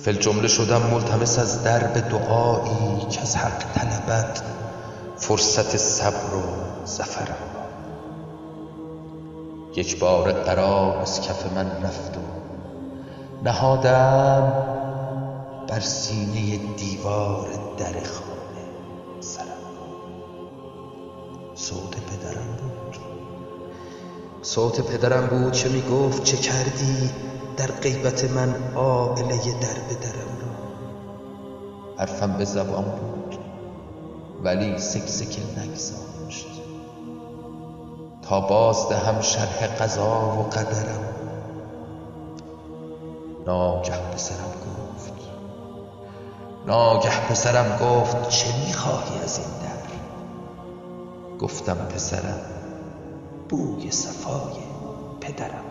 فی الجمله شدم ملتمس از درب دعایی که از حق طلبد فرصت صبر و ظفرم. یک بار قرار از کف من رفت و نهادم بر سینه دیوار در خانه سرم. صوت پدرم بود که می گفت چه کردی در غیبت من عائله در به درم را. حرفم به زبان بود ولی سکسکه نگذاشت تا باز دهم شرح قضا و قدرم. ناگه پسرم گفت چه میخواهی از این در؟ گفتم پسرم بوی صفای پدرم.